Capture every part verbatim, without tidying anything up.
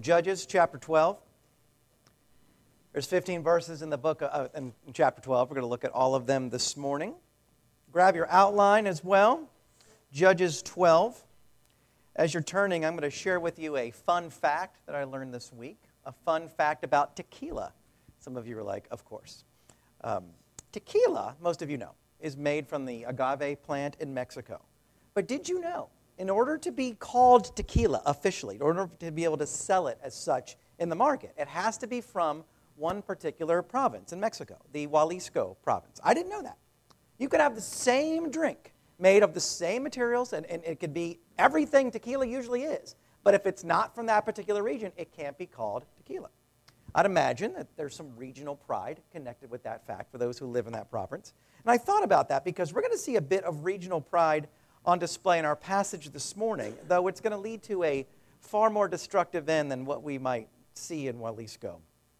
of Judges, chapter twelve. There's fifteen verses in the book, of, uh, in chapter twelve. We're going to look at all of them this morning. Grab your outline as well. Judges twelve. As you're turning, I'm going to share with you a fun fact that I learned this week. A fun fact about tequila. Some of you are like, of course. Um, tequila, most of you know, is made from the agave plant in Mexico. But did you know, in order to be called tequila officially, in order to be able to sell it as such in the market, it has to be from one particular province in Mexico, the Jalisco province. I didn't know that. You could have the same drink made of the same materials, and, and it could be everything tequila usually is. But if it's not from that particular region, it can't be called tequila. I'd imagine that there's some regional pride connected with that fact for those who live in that province. And I thought about that because we're going to see a bit of regional pride on display in our passage this morning, though it's going to lead to a far more destructive end than what we might see in Jalisco.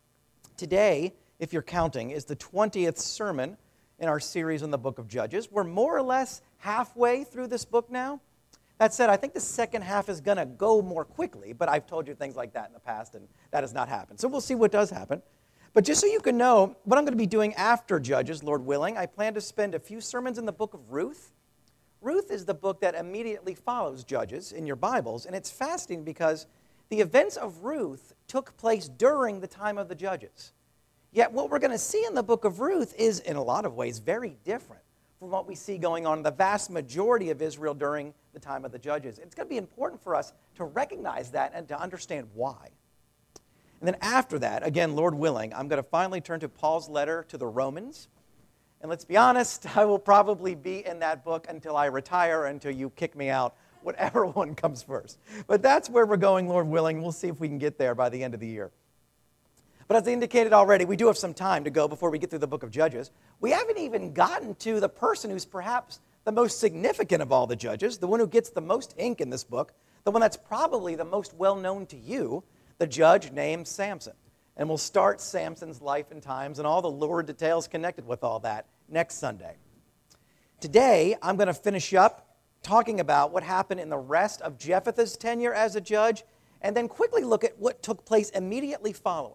Today, if you're counting, is the twentieth sermon in our series on the book of Judges. We're more or less halfway through this book now. That said, I think the second half is going to go more quickly, but I've told you things like that in the past, and that has not happened. So we'll see what does happen. But just so you can know what I'm going to be doing after Judges, Lord willing, I plan to spend a few sermons in the book of Ruth. Ruth is the book that immediately follows Judges in your Bibles, and it's fascinating because the events of Ruth took place during the time of the Judges. Yet what we're going to see in the book of Ruth is, in a lot of ways, very different from what we see going on in the vast majority of Israel during the time of the Judges. It's going to be important for us to recognize that and to understand why. And then after that, again, Lord willing, I'm going to finally turn to Paul's letter to the Romans. And let's be honest, I will probably be in that book until I retire, until you kick me out, whatever one comes first. But that's where we're going, Lord willing. We'll see if we can get there by the end of the year. But as I indicated already, we do have some time to go before we get through the book of Judges. We haven't even gotten to the person who's perhaps the most significant of all the judges, the one who gets the most ink in this book, the one that's probably the most well-known to you, the judge named Samson. And we'll start Samson's life and times and all the lurid details connected with all that next Sunday. Today, I'm going to finish up talking about what happened in the rest of Jephthah's tenure as a judge, and then quickly look at what took place immediately following.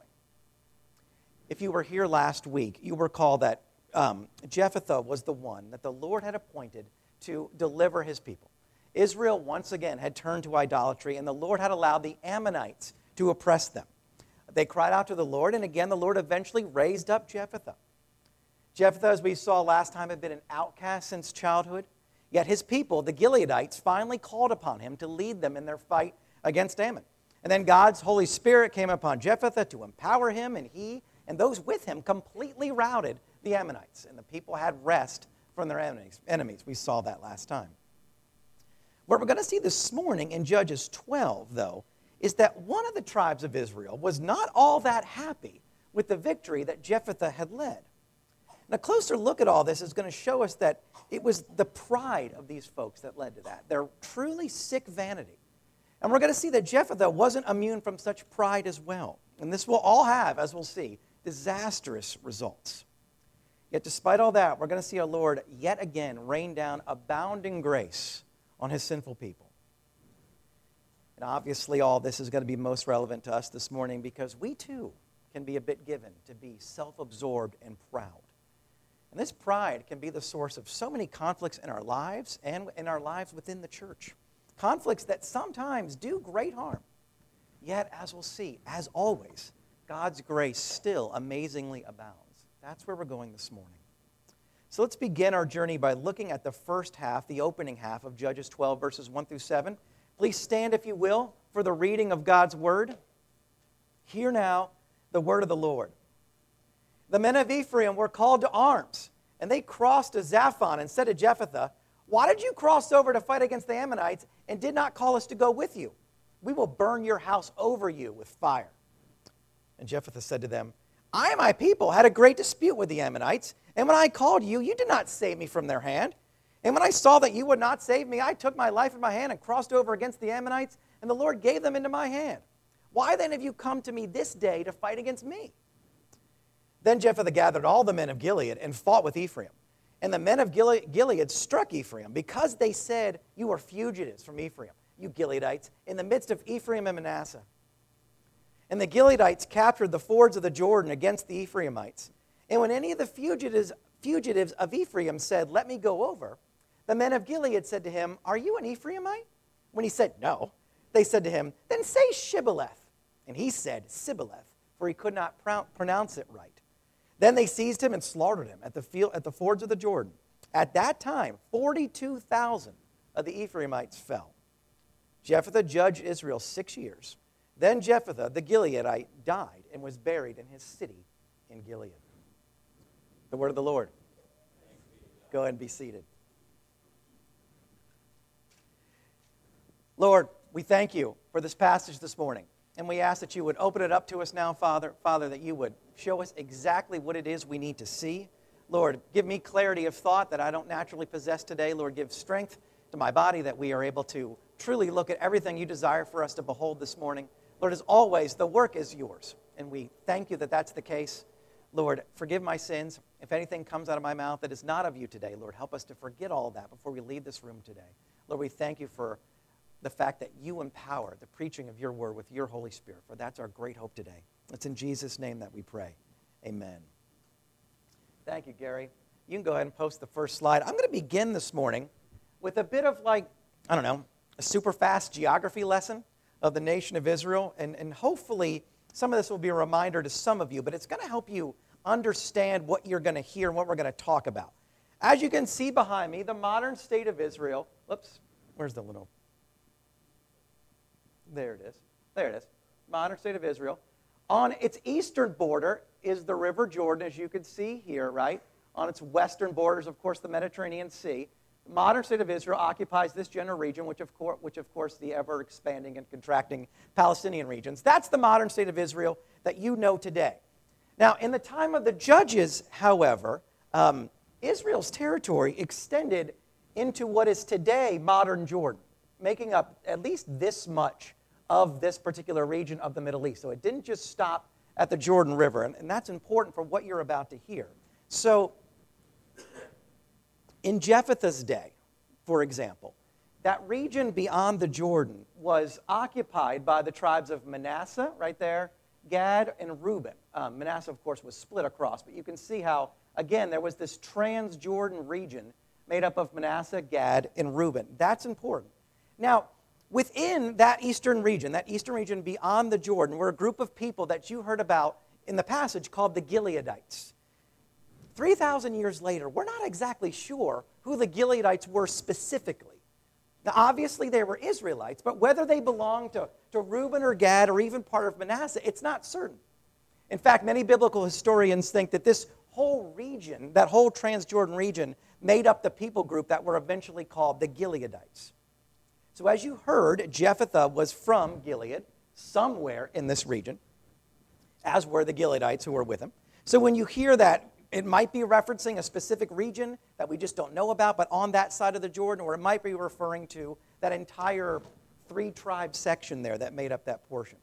If you were here last week, you recall that um, Jephthah was the one that the Lord had appointed to deliver his people. Israel once again had turned to idolatry, and the Lord had allowed the Ammonites to oppress them. They cried out to the Lord, and again the Lord eventually raised up Jephthah. Jephthah, as we saw last time, had been an outcast since childhood, yet his people, the Gileadites, finally called upon him to lead them in their fight against Ammon. And then God's Holy Spirit came upon Jephthah to empower him, and he and those with him completely routed the Ammonites, and the people had rest from their enemies. We saw that last time. What we're going to see this morning in Judges twelve, though, is that one of the tribes of Israel was not all that happy with the victory that Jephthah had led. And a closer look at all this is going to show us that it was the pride of these folks that led to that, their truly sick vanity. And we're going to see that Jephthah wasn't immune from such pride as well. And this will all have, as we'll see, disastrous results. Yet despite all that, we're going to see our Lord yet again rain down abounding grace on his sinful people. And obviously all this is going to be most relevant to us this morning because we too can be a bit given to be self-absorbed and proud. And this pride can be the source of so many conflicts in our lives and in our lives within the church. Conflicts that sometimes do great harm. Yet, as we'll see, as always, God's grace still amazingly abounds. That's where we're going this morning. So let's begin our journey by looking at the first half, the opening half of Judges twelve, verses one through seven. Please stand, if you will, for the reading of God's word. Hear now the word of the Lord. The men of Ephraim were called to arms, and they crossed to Zaphon and said to Jephthah, "Why did you cross over to fight against the Ammonites and did not call us to go with you? We will burn your house over you with fire." And Jephthah said to them, "I and my people had a great dispute with the Ammonites, and when I called you, you did not save me from their hand. And when I saw that you would not save me, I took my life in my hand and crossed over against the Ammonites, and the Lord gave them into my hand. Why then have you come to me this day to fight against me?" Then Jephthah gathered all the men of Gilead and fought with Ephraim. And the men of Gilead struck Ephraim because they said, "You are fugitives from Ephraim, you Gileadites, in the midst of Ephraim and Manasseh." And the Gileadites captured the fords of the Jordan against the Ephraimites. And when any of the fugitives, fugitives of Ephraim said, "Let me go over," the men of Gilead said to him, "Are you an Ephraimite?" When he said, "No," they said to him, "Then say Shibboleth." And he said, "Sibboleth," for he could not pro- pronounce it right. Then they seized him and slaughtered him at the field, at the fords of the Jordan. At that time, forty-two thousand of the Ephraimites fell. Jephthah judged Israel six years. Then Jephthah the Gileadite died and was buried in his city in Gilead. The word of the Lord. Go ahead and be seated. Lord, we thank you for this passage this morning. And we ask that you would open it up to us now, Father. Father, that you would show us exactly what it is we need to see. Lord, give me clarity of thought that I don't naturally possess today. Lord, give strength to my body that we are able to truly look at everything you desire for us to behold this morning. Lord, as always, the work is yours. And we thank you that that's the case. Lord, forgive my sins. If anything comes out of my mouth that is not of you today, Lord, help us to forget all that before we leave this room today. Lord, we thank you for the fact that you empower the preaching of your word with your Holy Spirit, for that's our great hope today. It's in Jesus' name that we pray. Amen. Thank you, Gary. You can go ahead and post the first slide. I'm going to begin this morning with a bit of like, I don't know, a super fast geography lesson of the nation of Israel, and, and hopefully some of this will be a reminder to some of you, but it's going to help you understand what you're going to hear and what we're going to talk about. As you can see behind me, the modern state of Israel, whoops, where's the little, there it is, there it is, modern state of Israel. On its eastern border is the River Jordan, as you can see here, right? On its western borders, of course, the Mediterranean Sea. The modern state of Israel occupies this general region, which of, course, which of course the ever-expanding and contracting Palestinian regions. That's the modern state of Israel that you know today. Now, in the time of the judges, however, um, Israel's territory extended into what is today modern Jordan, making up at least this much of this particular region of the Middle East. So it didn't just stop at the Jordan River, and, and that's important for what you're about to hear. So in Jephthah's day, for example, that region beyond the Jordan was occupied by the tribes of Manasseh, right there, Gad, and Reuben. Um, Manasseh, of course, was split across, but you can see how, again, there was this trans-Jordan region made up of Manasseh, Gad, and Reuben. That's important. Now, within that eastern region, that eastern region beyond the Jordan, were a group of people that you heard about in the passage called the Gileadites. three thousand years later, we're not exactly sure who the Gileadites were specifically. Now, obviously, they were Israelites, but whether they belonged to, to Reuben or Gad or even part of Manasseh, it's not certain. In fact, many biblical historians think that this whole region, that whole Transjordan region, made up the people group that were eventually called the Gileadites. So as you heard, Jephthah was from Gilead, somewhere in this region, as were the Gileadites who were with him. So when you hear that, it might be referencing a specific region that we just don't know about, but on that side of the Jordan, or it might be referring to that entire three-tribe section there that made up that portion.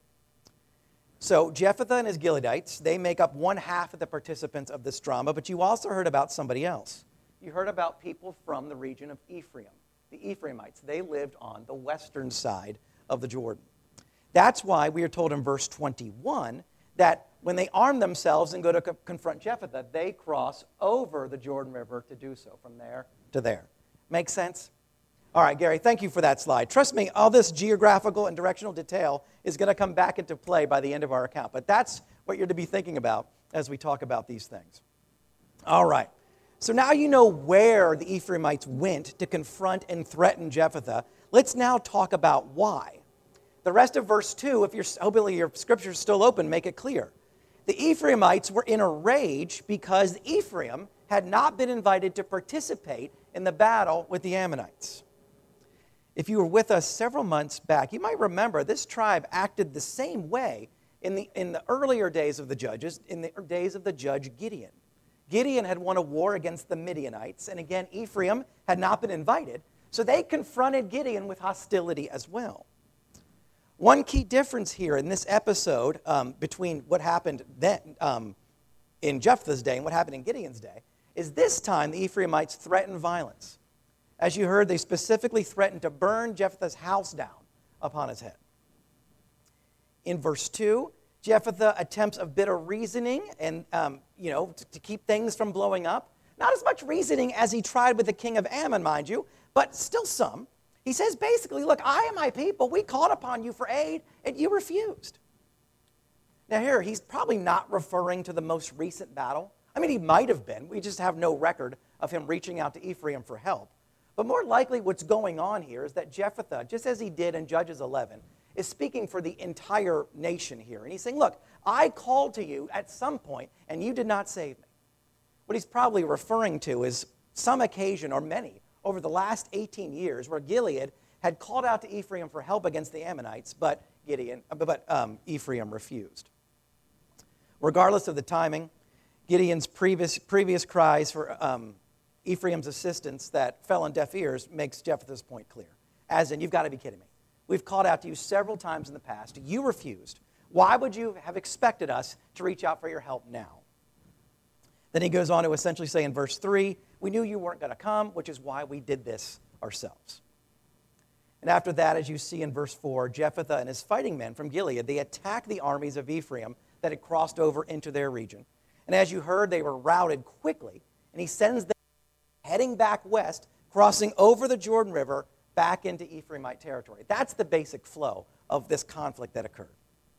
So Jephthah and his Gileadites, they make up one half of the participants of this drama, but you also heard about somebody else. You heard about people from the region of Ephraim. The Ephraimites, they lived on the western side of the Jordan. That's why we are told in verse twenty-one that when they arm themselves and go to co- confront Jephthah, they cross over the Jordan River to do so, from there to there. Make sense? All right, Gary, thank you for that slide. Trust me, all this geographical and directional detail is going to come back into play by the end of our account, but that's what you're to be thinking about as we talk about these things. All right. So now you know where the Ephraimites went to confront and threaten Jephthah. Let's now talk about why. The rest of verse two, if you're, hopefully your scripture is still open, make it clear. The Ephraimites were in a rage because Ephraim had not been invited to participate in the battle with the Ammonites. If you were with us several months back, you might remember this tribe acted the same way in the, in the earlier days of the judges, in the days of the judge Gideon. Gideon had won a war against the Midianites, and again, Ephraim had not been invited, so they confronted Gideon with hostility as well. One key difference here in this episode um, between what happened then um, in Jephthah's day and what happened in Gideon's day is this time the Ephraimites threatened violence. As you heard, they specifically threatened to burn Jephthah's house down upon his head. In verse two, Jephthah attempts a bit of reasoning and, um, you know, to, to keep things from blowing up. Not as much reasoning as he tried with the king of Ammon, mind you, but still some. He says basically, look, I and my people, we called upon you for aid, and you refused. Now here, he's probably not referring to the most recent battle. I mean, he might have been. We just have no record of him reaching out to Ephraim for help. But more likely what's going on here is that Jephthah, just as he did in Judges eleven, is speaking for the entire nation here. And he's saying, look, I called to you at some point, and you did not save me. What he's probably referring to is some occasion, or many, over the last eighteen years, where Gilead had called out to Ephraim for help against the Ammonites, but Gideon, but um, Ephraim refused. Regardless of the timing, Gideon's previous, previous cries for um, Ephraim's assistance that fell on deaf ears makes Jephthah's point clear. As in, you've got to be kidding me. We've called out to you several times in the past. You refused. Why would you have expected us to reach out for your help now? Then he goes on to essentially say in verse three, we knew you weren't going to come, which is why we did this ourselves. And after that, as you see in verse four, Jephthah and his fighting men from Gilead, they attack the armies of Ephraim that had crossed over into their region. And as you heard, they were routed quickly, and he sends them heading back west, crossing over the Jordan River back into Ephraimite territory. That's the basic flow of this conflict that occurred.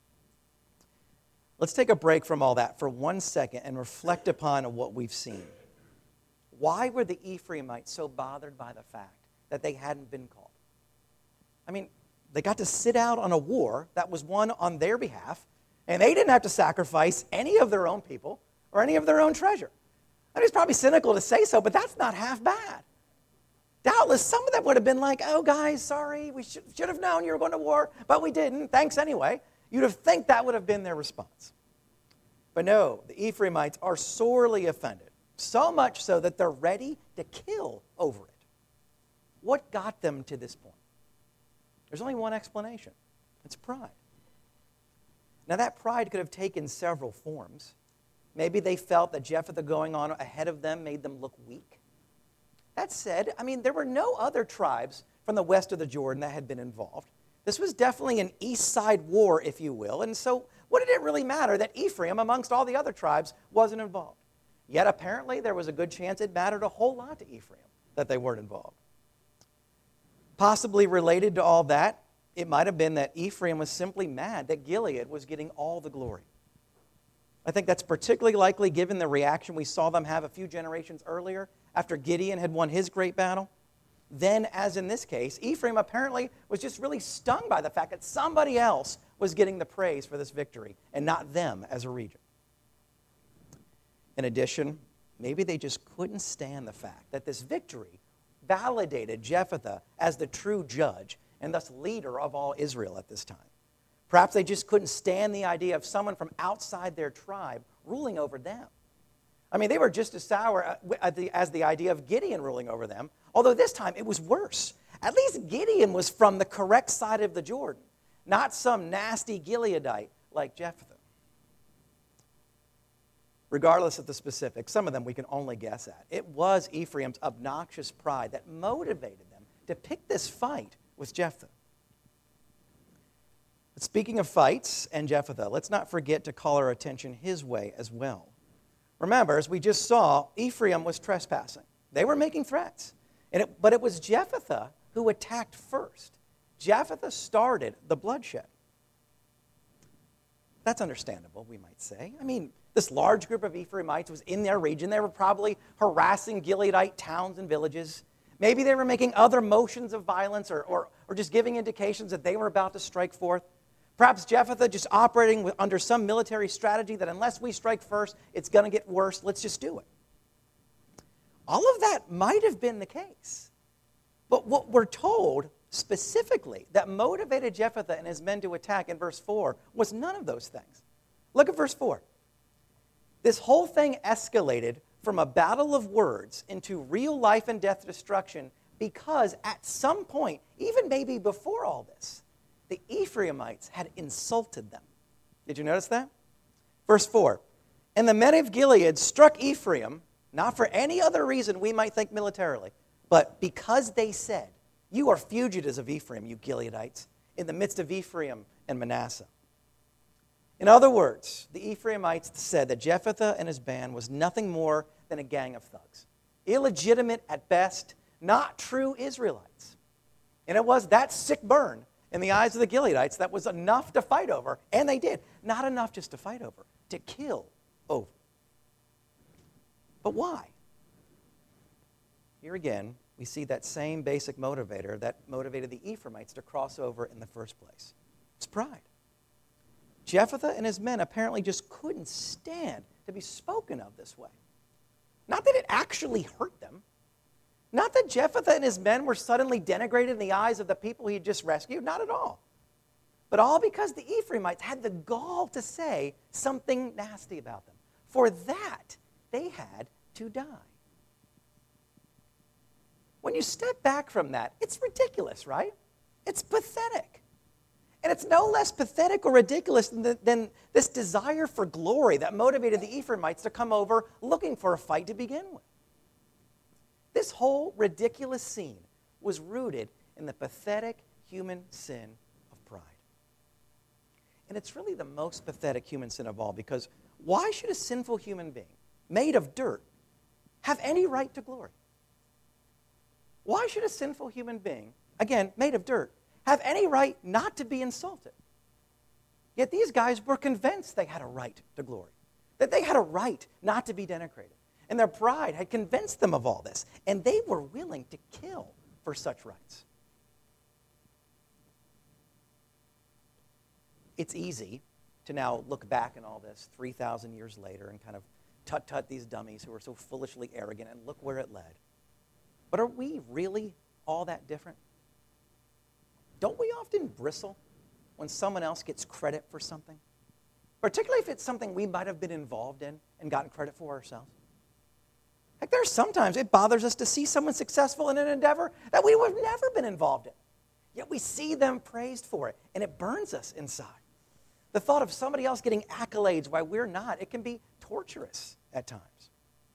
Let's take a break from all that for one second and reflect upon what we've seen. Why were the Ephraimites so bothered by the fact that they hadn't been called? I mean, they got to sit out on a war that was won on their behalf, and they didn't have to sacrifice any of their own people or any of their own treasure. I mean, it's probably cynical to say so, but that's not half bad. Doubtless, some of them would have been like, oh, guys, sorry, we should, should have known you were going to war, but we didn't. Thanks anyway. You'd have think that would have been their response. But no, the Ephraimites are sorely offended, so much so that they're ready to kill over it. What got them to this point? There's only one explanation. It's pride. Now, that pride could have taken several forms. Maybe they felt that Jephthah going on ahead of them made them look weak. That said, I mean, there were no other tribes from the west of the Jordan that had been involved. This was definitely an east side war, if you will, and so what did it really matter that Ephraim, amongst all the other tribes, wasn't involved? Yet apparently there was a good chance it mattered a whole lot to Ephraim that they weren't involved. Possibly related to all that, it might have been that Ephraim was simply mad that Gilead was getting all the glory. I think that's particularly likely given the reaction we saw them have a few generations earlier after Gideon had won his great battle. Then, as in this case, Ephraim apparently was just really stung by the fact that somebody else was getting the praise for this victory and not them as a region. In addition, maybe they just couldn't stand the fact that this victory validated Jephthah as the true judge and thus leader of all Israel at this time. Perhaps they just couldn't stand the idea of someone from outside their tribe ruling over them. I mean, they were just as sour as the idea of Gideon ruling over them, although this time it was worse. At least Gideon was from the correct side of the Jordan, not some nasty Gileadite like Jephthah. Regardless of the specifics, some of them we can only guess at. It was Ephraim's obnoxious pride that motivated them to pick this fight with Jephthah. But speaking of fights and Jephthah, let's not forget to call our attention his way as well. Remember, as we just saw, Ephraim was trespassing. They were making threats. And it, but it was Jephthah who attacked first. Jephthah started the bloodshed. That's understandable, we might say. I mean, this large group of Ephraimites was in their region. They were probably harassing Gileadite towns and villages. Maybe they were making other motions of violence or, or, or just giving indications that they were about to strike forth. Perhaps Jephthah just operating with, under some military strategy that unless we strike first, it's going to get worse. Let's just do it. All of that might have been the case. But what we're told specifically that motivated Jephthah and his men to attack in verse four was none of those things. Look at verse four. This whole thing escalated from a battle of words into real life and death destruction because at some point, even maybe before all this, the Ephraimites had insulted them. Did you notice that? Verse four, and the men of Gilead struck Ephraim, not for any other reason we might think militarily, but because they said, you are fugitives of Ephraim, you Gileadites, in the midst of Ephraim and Manasseh. In other words, the Ephraimites said that Jephthah and his band was nothing more than a gang of thugs. Illegitimate at best, not true Israelites. And it was that sick burn in the eyes of the Gileadites that was enough to fight over, and they did. Not enough just to fight over, to kill over. But why? Here again, we see that same basic motivator that motivated the Ephraimites to cross over in the first place. It's pride. Jephthah and his men apparently just couldn't stand to be spoken of this way. Not that it actually hurt them. Not that Jephthah and his men were suddenly denigrated in the eyes of the people he had just rescued. Not at all. But all because the Ephraimites had the gall to say something nasty about them. For that, they had to die. When you step back from that, it's ridiculous, right? It's pathetic. And it's no less pathetic or ridiculous than, the, than this desire for glory that motivated the Ephraimites to come over looking for a fight to begin with. This whole ridiculous scene was rooted in the pathetic human sin of pride. And it's really the most pathetic human sin of all, because why should a sinful human being, made of dirt, have any right to glory? Why should a sinful human being, again, made of dirt, have any right not to be insulted? Yet these guys were convinced they had a right to glory, that they had a right not to be denigrated. And their pride had convinced them of all this, and they were willing to kill for such rights. It's easy to now look back on all this three thousand years later and kind of tut-tut these dummies who are so foolishly arrogant, and look where it led. But are we really all that different? Don't we often bristle when someone else gets credit for something? Particularly if it's something we might have been involved in and gotten credit for ourselves. Like, there's sometimes it bothers us to see someone successful in an endeavor that we would have never been involved in. Yet we see them praised for it, and it burns us inside. The thought of somebody else getting accolades while we're not, it can be torturous at times.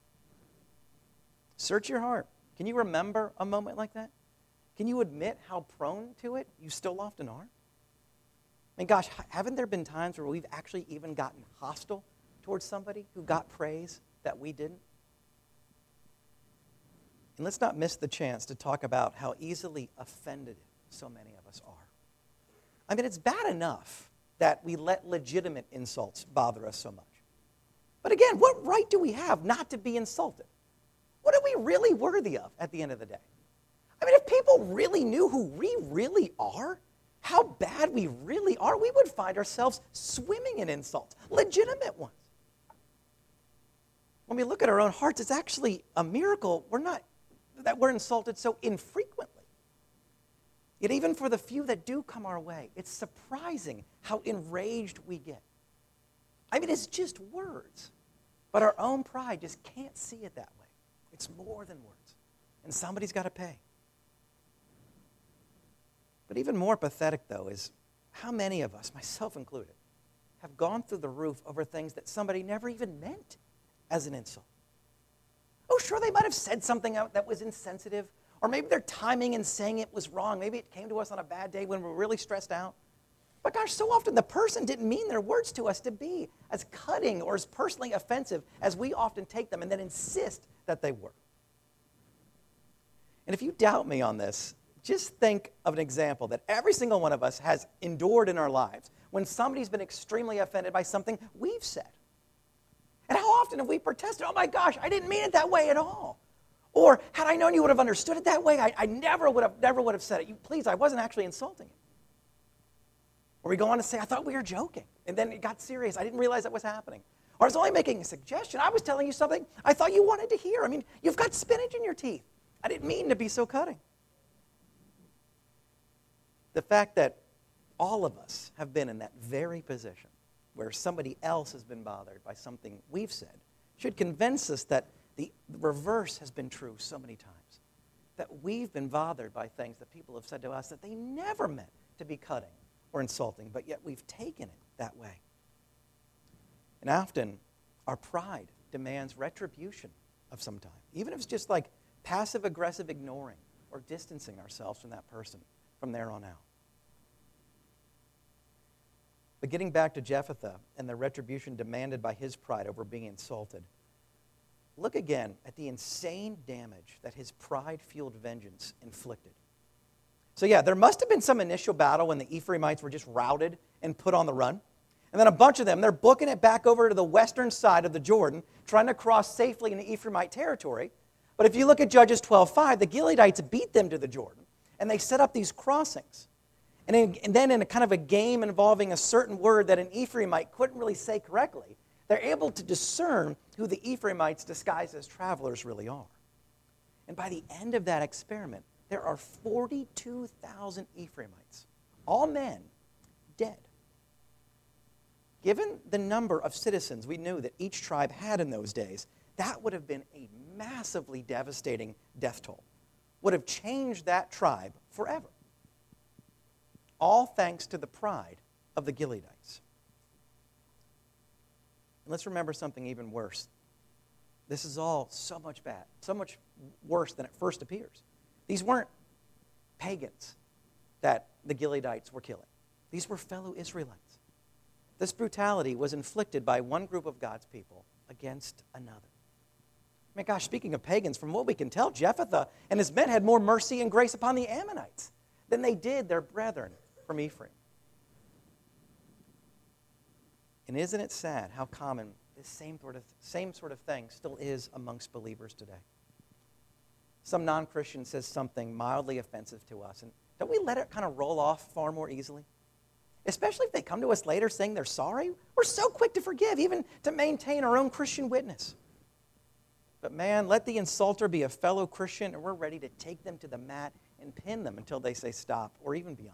Search your heart. Can you remember a moment like that? Can you admit how prone to it you still often are? I mean, gosh, haven't there been times where we've actually even gotten hostile towards somebody who got praise that we didn't? And let's not miss the chance to talk about how easily offended so many of us are. I mean, it's bad enough that we let legitimate insults bother us so much. But again, what right do we have not to be insulted? What are we really worthy of at the end of the day? I mean, if people really knew who we really are, how bad we really are, we would find ourselves swimming in insults, legitimate ones. When we look at our own hearts, it's actually a miracle we're not, that we're insulted so infrequently. Yet even for the few that do come our way, it's surprising how enraged we get. I mean, it's just words, but our own pride just can't see it that way. It's more than words, and somebody's got to pay. But even more pathetic, though, is how many of us, myself included, have gone through the roof over things that somebody never even meant as an insult. Oh, sure, they might have said something out that was insensitive, or maybe their timing in saying it was wrong. Maybe it came to us on a bad day when we were really stressed out. But gosh, so often the person didn't mean their words to us to be as cutting or as personally offensive as we often take them and then insist that they were. And if you doubt me on this, just think of an example that every single one of us has endured in our lives when somebody's been extremely offended by something we've said. And how often have we protested, oh my gosh, I didn't mean it that way at all. Or, had I known you would have understood it that way, I, I never would have never would have said it. You, please, I wasn't actually insulting you. Or we go on to say, I thought we were joking. And then it got serious. I didn't realize that was happening. Or I was only making a suggestion. I was telling you something I thought you wanted to hear. I mean, you've got spinach in your teeth. I didn't mean to be so cutting. The fact that all of us have been in that very position where somebody else has been bothered by something we've said should convince us that the reverse has been true so many times. That we've been bothered by things that people have said to us that they never meant to be cutting or insulting, but yet we've taken it that way. And often, our pride demands retribution of some time, even if it's just like passive-aggressive ignoring or distancing ourselves from that person from there on out. But getting back to Jephthah and the retribution demanded by his pride over being insulted, look again at the insane damage that his pride-fueled vengeance inflicted. So yeah, there must have been some initial battle when the Ephraimites were just routed and put on the run. And then a bunch of them, they're booking it back over to the western side of the Jordan, trying to cross safely into Ephraimite territory. But if you look at Judges twelve five, the Gileadites beat them to the Jordan, and they set up these crossings. And, in, and then in a kind of a game involving a certain word that an Ephraimite couldn't really say correctly, they're able to discern who the Ephraimites disguised as travelers really are. And by the end of that experiment, there are forty-two thousand Ephraimites, all men, dead. Given the number of citizens we knew that each tribe had in those days, that would have been a massively devastating death toll. Would have changed that tribe forever. All thanks to the pride of the Gileadites. And let's remember something even worse. This is all so much bad, so much worse than it first appears. These weren't pagans that the Gileadites were killing. These were fellow Israelites. This brutality was inflicted by one group of God's people against another. I mean, gosh, speaking of pagans, from what we can tell, Jephthah and his men had more mercy and grace upon the Ammonites than they did their brethren from Ephraim. And isn't it sad how common this same sort of, same sort of thing still is amongst believers today? Some non-Christian says something mildly offensive to us, and don't we let it kind of roll off far more easily? Especially if they come to us later saying they're sorry. We're so quick to forgive, even to maintain our own Christian witness. But man, let the insulter be a fellow Christian, and we're ready to take them to the mat and pin them until they say stop, or even beyond.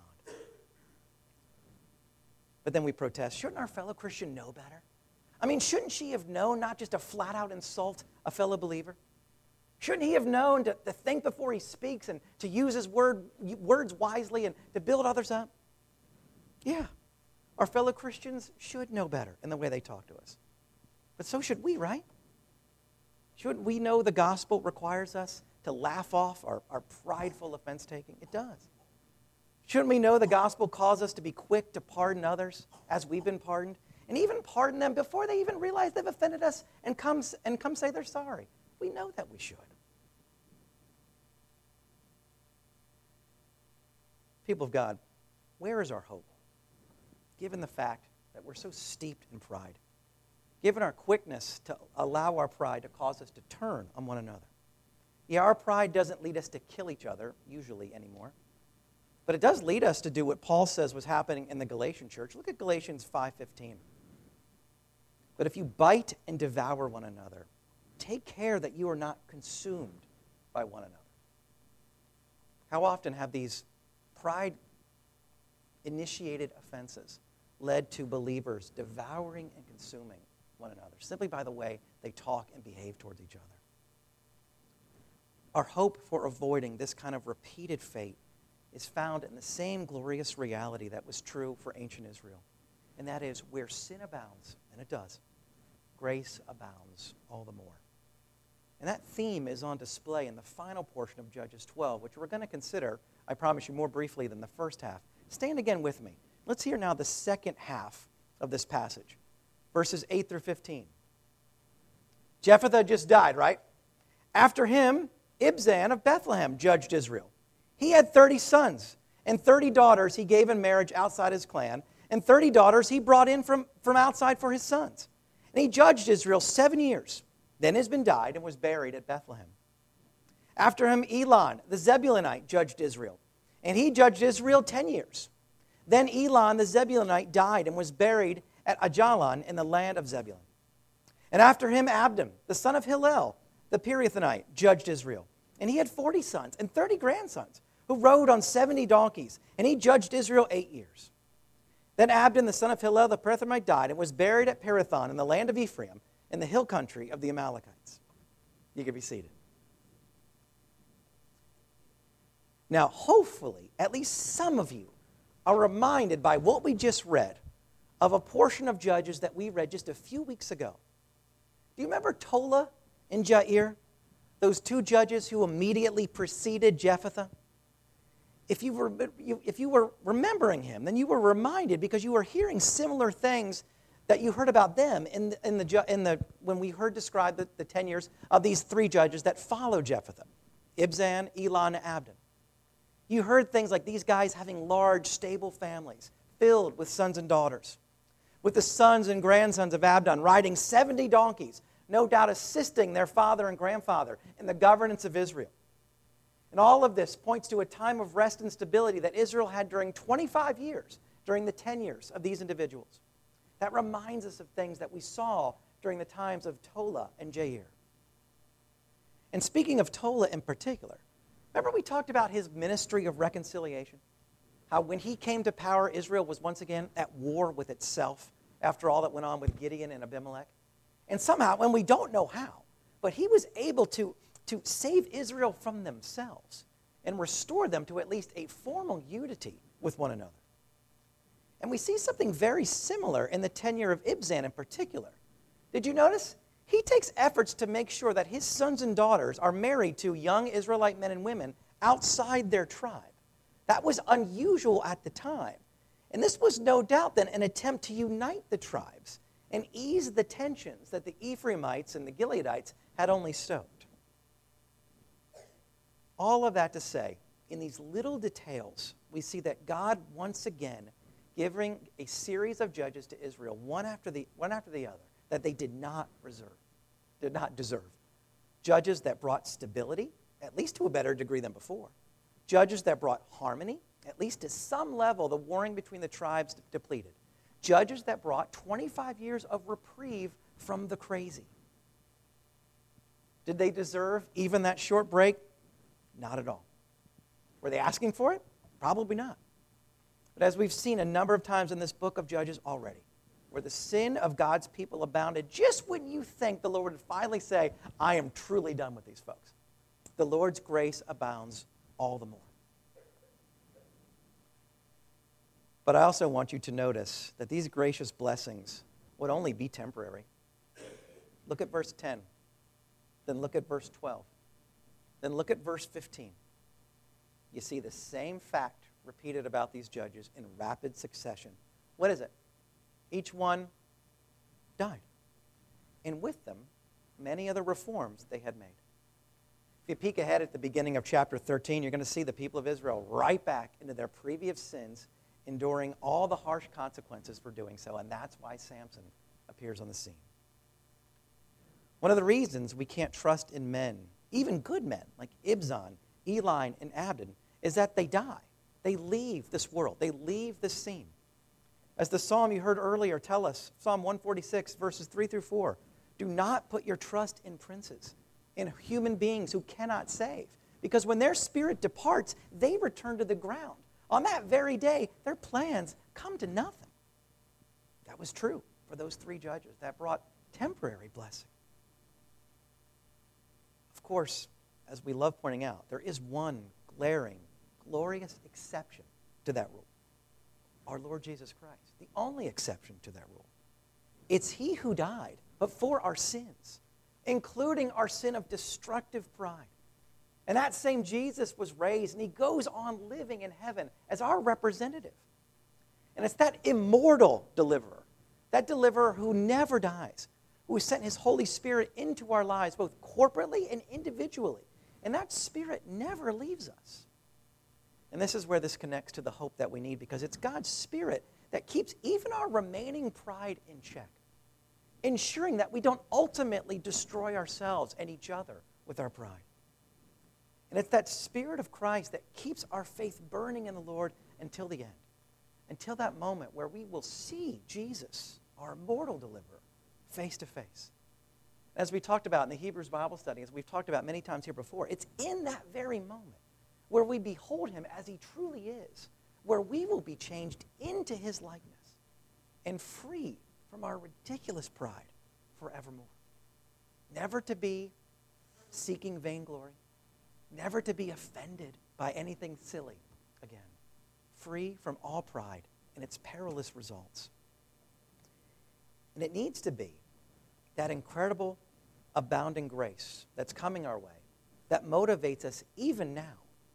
But then we protest, shouldn't our fellow Christian know better? I mean, shouldn't she have known not just to flat out insult a fellow believer? Shouldn't he have known to, to think before he speaks and to use his word, words wisely and to build others up? Yeah, our fellow Christians should know better in the way they talk to us. But so should we, right? Shouldn't we know the gospel requires us to laugh off our, our prideful offense-taking? It does. Shouldn't we know the gospel calls us to be quick to pardon others as we've been pardoned? And even pardon them before they even realize they've offended us and come, and come say they're sorry. We know that we should. People of God, where is our hope? Given the fact that we're so steeped in pride, given our quickness to allow our pride to cause us to turn on one another. Yeah, our pride doesn't lead us to kill each other, usually anymore, but it does lead us to do what Paul says was happening in the Galatian church. Look at Galatians five fifteen. But if you bite and devour one another, take care that you are not consumed by one another. How often have these pride-initiated offenses led to believers devouring and consuming one another, simply by the way they talk and behave towards each other? Our hope for avoiding this kind of repeated fate is found in the same glorious reality that was true for ancient Israel, and that is where sin abounds, and it does, grace abounds all the more. And that theme is on display in the final portion of Judges twelve, which we're going to consider, I promise you, more briefly than the first half. Stand again with me. Let's hear now the second half of this passage, verses eight through fifteen. Jephthah just died, right? After him, Ibzan of Bethlehem judged Israel. He had thirty sons, and thirty daughters he gave in marriage outside his clan, and thirty daughters he brought in from, from outside for his sons. And he judged Israel seven years. Then Ibzan died and was buried at Bethlehem. After him, Elon, the Zebulunite, judged Israel. And he judged Israel ten years. Then Elon, the Zebulunite, died and was buried at Ajalon in the land of Zebulun. And after him, Abdon, the son of Hillel, the Pirathonite, judged Israel. And he had forty sons and thirty grandsons who rode on seventy donkeys. And he judged Israel eight years. Then Abdon, the son of Hillel, the Pirathonite, died and was buried at Pirathon in the land of Ephraim, in the hill country of the Amalekites. You can be seated. Now, hopefully, at least some of you are reminded by what we just read of a portion of Judges that we read just a few weeks ago. Do you remember Tola and Jair, those two judges who immediately preceded Jephthah? if you were, if you were remembering him, then you were reminded because you were hearing similar things that you heard about them in the, in the, in the, when we heard described the, the ten years of these three judges that followed Jephthah, Ibzan, Elon, and Abdon. You heard things like these guys having large, stable families filled with sons and daughters, with the sons and grandsons of Abdon riding seventy donkeys, no doubt assisting their father and grandfather in the governance of Israel. And all of this points to a time of rest and stability that Israel had during twenty-five years, during the ten years of these individuals. That reminds us of things that we saw during the times of Tola and Jair. And speaking of Tola in particular, remember we talked about his ministry of reconciliation? How when he came to power, Israel was once again at war with itself after all that went on with Gideon and Abimelech. And somehow, and we don't know how, but he was able to, to save Israel from themselves and restore them to at least a formal unity with one another. And we see something very similar in the tenure of Ibzan in particular. Did you notice? He takes efforts to make sure that his sons and daughters are married to young Israelite men and women outside their tribe. That was unusual at the time. And this was no doubt then an attempt to unite the tribes and ease the tensions that the Ephraimites and the Gileadites had only stoked. All of that to say, in these little details, we see that God once again giving a series of judges to Israel, one after the, one after the other, that they did not reserve, did not deserve. Judges that brought stability, at least to a better degree than before. Judges that brought harmony, at least to some level, the warring between the tribes depleted. Judges that brought twenty-five years of reprieve from the crazy. Did they deserve even that short break? Not at all. Were they asking for it? Probably not. But as we've seen a number of times in this book of Judges already, where the sin of God's people abounded, just when you think the Lord would finally say, I am truly done with these folks, the Lord's grace abounds all the more. But I also want you to notice that these gracious blessings would only be temporary. Look at verse ten. Then look at verse twelve. Then look at verse fifteen. You see the same fact repeated about these judges in rapid succession. What is it? Each one died. And with them, many of the reforms they had made. If you peek ahead at the beginning of chapter thirteen, you're going to see the people of Israel right back into their previous sins, enduring all the harsh consequences for doing so. And that's why Samson appears on the scene. One of the reasons we can't trust in men, even good men like Ibzan, Eli, and Abdon, is that they die. They leave this world. They leave this scene. As the psalm you heard earlier tell us, Psalm one forty-six, verses three through four, do not put your trust in princes, in human beings who cannot save. Because when their spirit departs, they return to the ground. On that very day, their plans come to nothing. That was true for those three judges. That brought temporary blessing. Of course, as we love pointing out, there is one glaring, glorious exception to that rule. Our Lord Jesus Christ, the only exception to that rule. It's he who died, but for our sins, including our sin of destructive pride. And that same Jesus was raised, and he goes on living in heaven as our representative. And it's that immortal deliverer, that deliverer who never dies, who has sent his Holy Spirit into our lives, both corporately and individually. And that Spirit never leaves us. And this is where this connects to the hope that we need, because it's God's Spirit that keeps even our remaining pride in check, ensuring that we don't ultimately destroy ourselves and each other with our pride. And it's that Spirit of Christ that keeps our faith burning in the Lord until the end, until that moment where we will see Jesus, our immortal deliverer, face to face. As we talked about in the Hebrews Bible study, as we've talked about many times here before, it's in that very moment where we behold him as he truly is, where we will be changed into his likeness and free from our ridiculous pride forevermore. Never to be seeking vainglory, never to be offended by anything silly again, free from all pride and its perilous results. And it needs to be that incredible, abounding grace that's coming our way that motivates us even now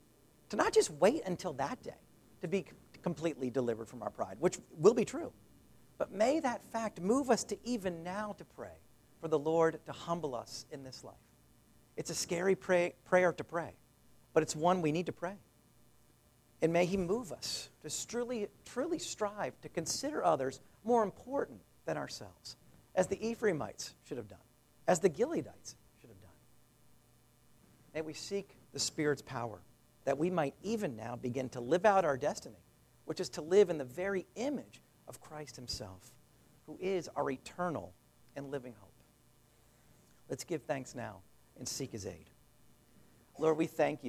to not just wait until that day to be completely delivered from our pride, which will be true, but may that fact move us to even now to pray for the Lord to humble us in this life. It's a scary pray, prayer to pray, but it's one we need to pray. And may he move us to truly, truly strive to consider others more important than ourselves, as the Ephraimites should have done, as the Gileadites should have done. May we seek the Spirit's power, that we might even now begin to live out our destiny, which is to live in the very image of Christ himself, who is our eternal and living hope. Let's give thanks now and seek his aid. Lord, we thank you.